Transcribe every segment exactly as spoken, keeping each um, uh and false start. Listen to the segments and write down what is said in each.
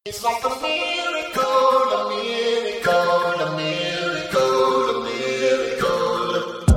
It's like a miracle, a miracle, a miracle, a miracle.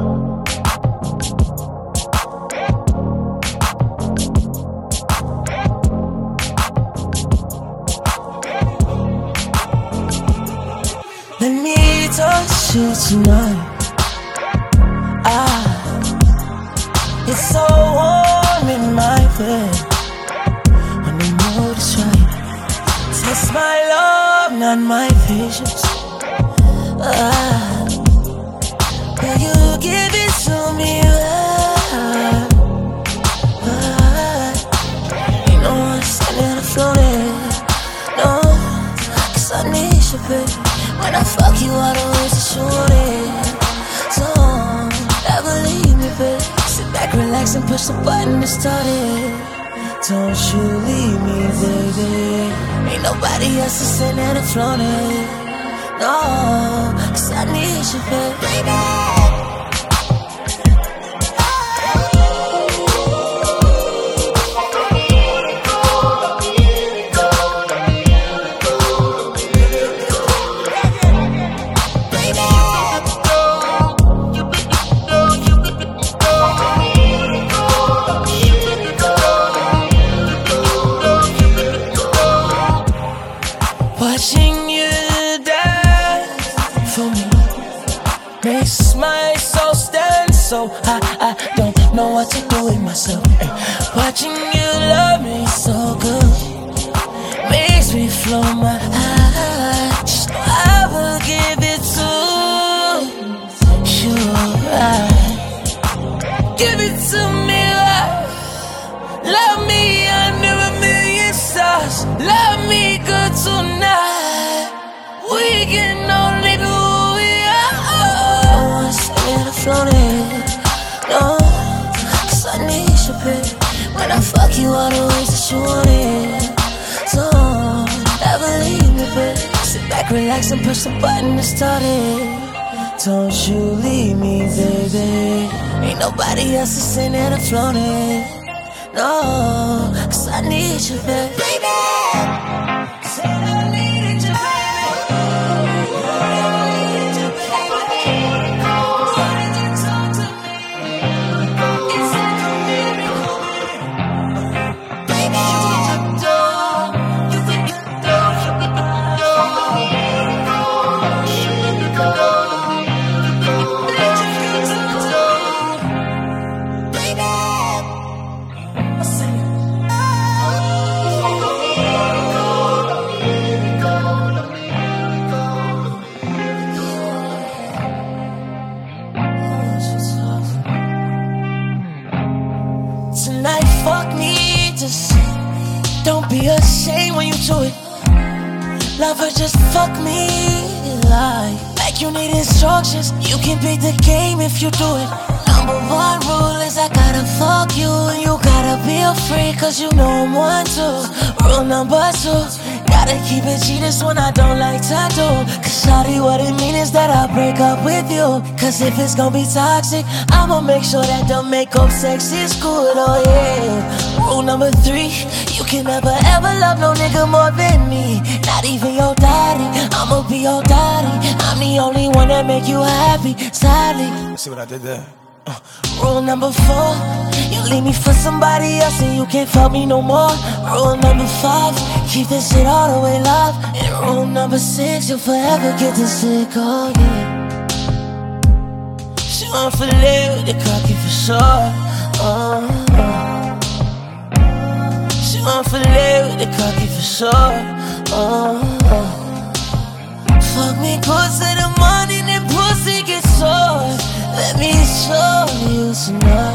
Let me touch you tonight. Ah, it's so warm in my bed when the mood is right. Test my love, not my patience. Ah, will you give it to me? Ah, ah, ain't no one standing to float it. No, cause I need you, baby. When I fuck you, I don't waste a shoot it. So, never leave me, baby. Sit back, relax, and push the button to start it. Don't you leave me, baby. Ain't nobody else to send it and float it. No, cause I need you, baby. baby. Watching you dance for me makes my soul stand so high. I don't know what to do with myself. Ay, watching you love me so good makes me flow my eyes. Just know I will give it to you. Right. Give it to me, right. Love me under a million stars. Love me good tonight. We can only be who we are. No one's scared of floating. No, cause I need you, baby. When I fuck you, all the ways that you want it. So, never leave me, baby. Sit back, relax, and push the button to start it. Don't you leave me, baby. Ain't nobody else to send it and float it. No, cause I need you, baby. baby. Said I needed you, baby. I needed you, baby. Why did you talk to me? It's like a miracle, baby. You think you think you know, you think you know. You think you know. Tonight, fuck me, just don't be ashamed when you do it. Lover, just fuck me like Like you need instructions. You can beat the game if you do it. Number one rule is I gotta fuck you, and you gotta be a freak, cause you know I'm one too. Rule number two, gotta keep it G, this one I don't like to do. Cause shawty, what it mean is that I break up with you. Cause if it's gonna be toxic, I'ma make sure that the makeup sex is good, oh yeah. Rule number three, you can never ever love no nigga more than me. Not even your daddy, I'ma be your daddy. I'm the only one that make you happy, sadly. See what I did there? Uh, rule number four, you leave me for somebody else and you can't fuck me no more. Rule number five, keep this shit all the way live. And rule number six, you'll forever get this sick, oh yeah. She want to live with the cocky for sure. Uh, uh. She want to live with the cocky for sure. Uh, uh. Fuck me close to the morning and pussy gets sore. Let me show you tonight.